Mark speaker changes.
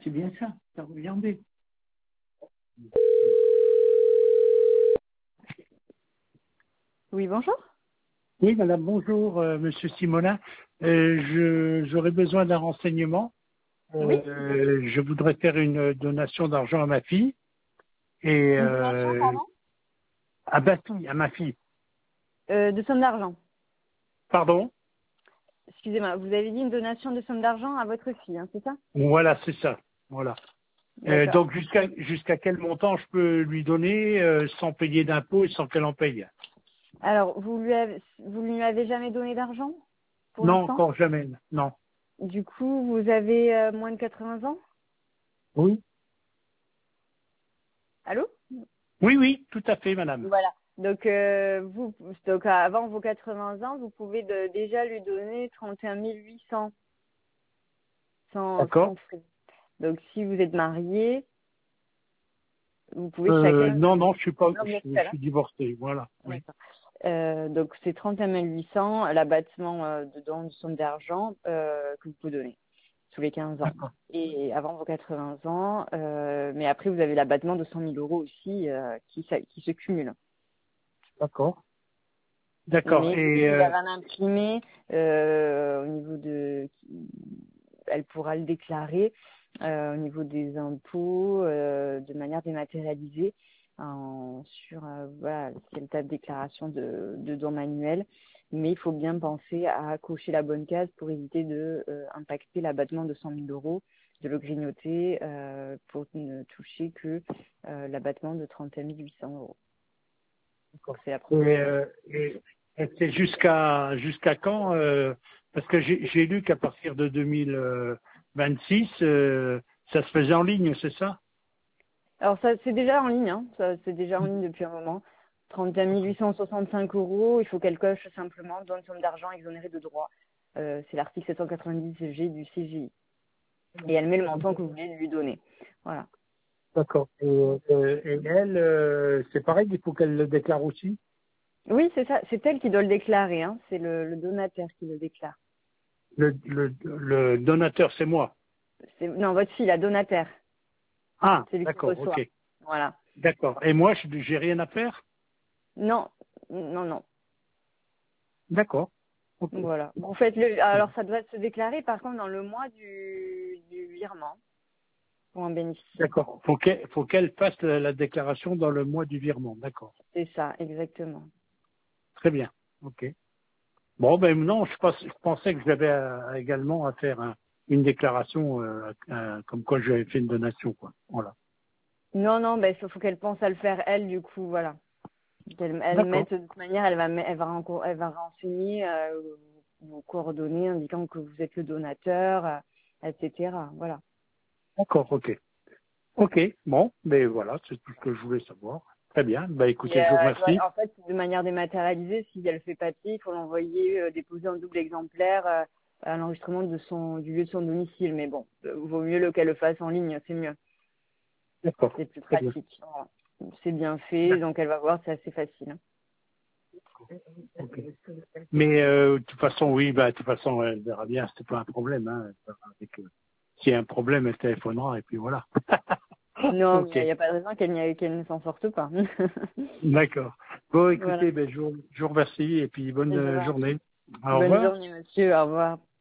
Speaker 1: c'est bien ça. Regardez.
Speaker 2: Oui, bonjour.
Speaker 1: Oui, madame, bonjour, monsieur Simonin. J'aurais besoin d'un renseignement.
Speaker 2: Oui.
Speaker 1: Je voudrais faire une donation d'argent à ma fille. Et
Speaker 2: Une donation, pardon
Speaker 1: à ma fille, à ma fille.
Speaker 2: De somme d'argent.
Speaker 1: Pardon?
Speaker 2: Excusez-moi, vous avez dit une donation de somme d'argent à votre fille, hein, c'est ça?
Speaker 1: Voilà, c'est ça. Voilà.
Speaker 2: D'accord.
Speaker 1: Donc jusqu'à quel montant je peux lui donner sans payer d'impôts et sans qu'elle en paye?
Speaker 2: Alors, vous lui avez jamais donné d'argent pour
Speaker 1: Non,
Speaker 2: l'instant?
Speaker 1: encore jamais. Non.
Speaker 2: Du coup, vous avez moins de 80 ans?
Speaker 1: Oui.
Speaker 2: Allô?
Speaker 1: Oui, oui, tout à fait, madame.
Speaker 2: Voilà. Donc, avant vos 80 ans, vous pouvez déjà lui donner 31 800
Speaker 1: D'accord.
Speaker 2: sans frais. Donc, si vous êtes marié, vous pouvez chacun...
Speaker 1: Non, non, je suis pas,
Speaker 2: Non, vous êtes
Speaker 1: je
Speaker 2: seul, hein?
Speaker 1: suis divorcé. Voilà. Oui.
Speaker 2: D'accord. Donc, c'est 31 800, l'abattement de don de somme d'argent que vous pouvez donner tous les 15 ans.
Speaker 1: D'accord.
Speaker 2: Et avant vos 80 ans, mais après, vous avez l'abattement de 100 000 euros aussi qui se cumule.
Speaker 1: D'accord. D'accord.
Speaker 2: Mais il faut
Speaker 1: Et
Speaker 2: qu'il y ait un imprimé au niveau de... Elle pourra le déclarer au niveau des impôts de manière dématérialisée voilà, c'est le tas de déclaration de don manuel. Mais il faut bien penser à cocher la bonne case pour éviter de impacter l'abattement de 100 000 euros, de le grignoter pour ne toucher que l'abattement de 31 800 euros. Donc, c'est la première chose.
Speaker 1: et c'est jusqu'à quand parce que j'ai lu qu'à partir de 2026, ça se faisait en ligne, c'est ça?
Speaker 2: Alors ça c'est déjà en ligne, hein. Ça, c'est déjà en ligne depuis un moment. 31 865 euros, il faut qu'elle coche simplement dans une somme d'argent exonérée de droits. C'est l'article 790G du CGI. Et elle met le montant que vous voulez lui donner. Voilà.
Speaker 1: D'accord. Et elle, c'est pareil, il faut qu'elle le déclare aussi?
Speaker 2: Oui, c'est ça, c'est elle qui doit le déclarer, hein. C'est le donateur qui le déclare.
Speaker 1: Le donateur, c'est moi.
Speaker 2: Non, votre fille, la donataire,
Speaker 1: Ah,
Speaker 2: c'est lui qui
Speaker 1: d'accord, ok.
Speaker 2: reçoit. Voilà.
Speaker 1: D'accord. Et moi, j'ai rien à faire?
Speaker 2: Non, non, non.
Speaker 1: D'accord. Ok.
Speaker 2: Voilà. Vous faites alors ça doit se déclarer par contre dans le mois du virement pour un bénéficiaire.
Speaker 1: D'accord. Faut qu'elle fasse la déclaration dans le mois du virement. D'accord.
Speaker 2: C'est ça, exactement.
Speaker 1: Très bien. Ok. Bon, ben non, je pensais que j'avais également à faire une déclaration comme quoi j'avais fait une donation, quoi. Voilà.
Speaker 2: Non, non, ben, faut qu'elle pense à le faire elle, du coup, voilà. Elle
Speaker 1: D'accord.
Speaker 2: mette, de toute manière, elle va renseigner vos coordonnées indiquant que vous êtes le donateur, etc. Voilà.
Speaker 1: D'accord. Ok. Ok. Bon, ben voilà, c'est tout ce que je voulais savoir. Très bien. Ben
Speaker 2: Et
Speaker 1: écoutez, je vous remercie.
Speaker 2: en fait, de manière dématérialisée, si elle fait papier, il faut l'envoyer déposer en double exemplaire à l'enregistrement du lieu de son domicile. Mais bon, vaut mieux qu'elle le fasse en ligne, c'est mieux.
Speaker 1: D'accord.
Speaker 2: C'est plus
Speaker 1: Très bien.
Speaker 2: pratique. Voilà. C'est bien fait, donc elle va voir, c'est assez facile, hein.
Speaker 1: Ok. Mais de toute façon, oui, bah, de toute façon, elle verra bien, c'est pas un problème. Hein. Elle verra avec, s'il y a un problème, elle téléphonera et puis voilà.
Speaker 2: Non, mais
Speaker 1: Ok,
Speaker 2: il n'y a pas de raison qu'elle ne s'en sorte pas.
Speaker 1: d'accord. Bon,
Speaker 2: Voilà.
Speaker 1: écoutez, ben, je vous remercie et puis bonne
Speaker 2: Je vous en prie.
Speaker 1: journée. Au
Speaker 2: Bonne
Speaker 1: revoir.
Speaker 2: journée, monsieur. Au revoir.